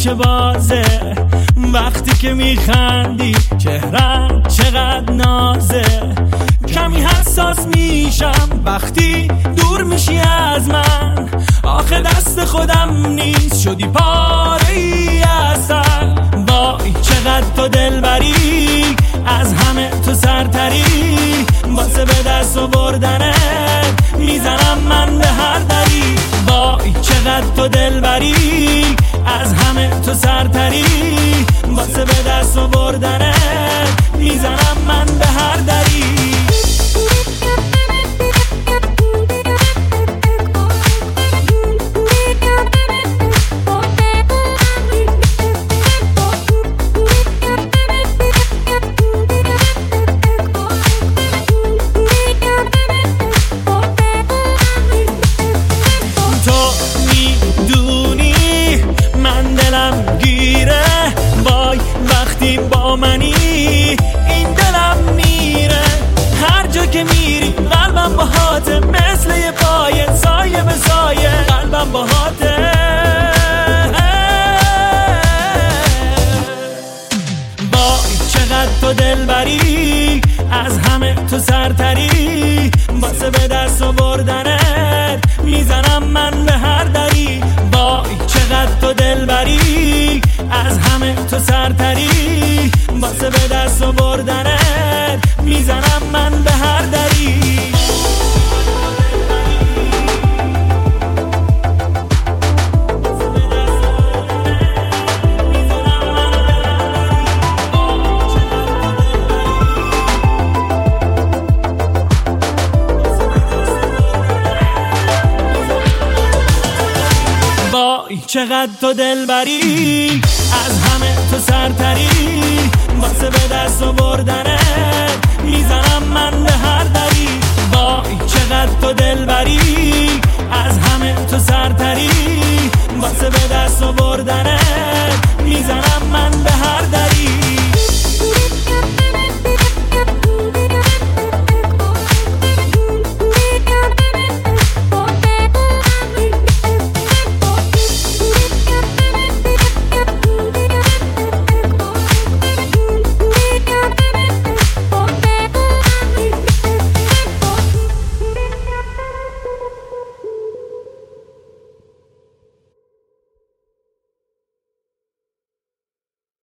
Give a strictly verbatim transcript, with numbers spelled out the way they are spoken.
که بازه، وقتی که میخندی چهرت چقدر نازه. کمی حساس میشم وقتی دور میشی از من، آخه دست خودم نیست شدی پاره ای اصل. وای چقدر تو دلبری، از همه تو سرتری، واسه به دست آوردنت میزنم من به هر دری. وای چقدر تو دلبری، از همه تو سرتری، واسه به دست آوردنت میزنم من به هر دری. وقتی با منی این دلم میره، هر جا که میری قلبم باهاته، مثل یه پایه سایه به سایه قلبم باهاته. وای چقدر تو دلبری، از همه تو سرتری، واسه به دست آوردنت میزنم من به هر دری. وای چقدر تو دلبری، از همه تو سرتری، واسه به دست آوردنت میزنم من به هر دری. وای چقدر تو دلبری، از همه تو سرتری، واسه به دست آوردنت میزنم من به هر دری. وای چقدر تو دلبری، از همه تو سرتری، واسه به دست آوردنت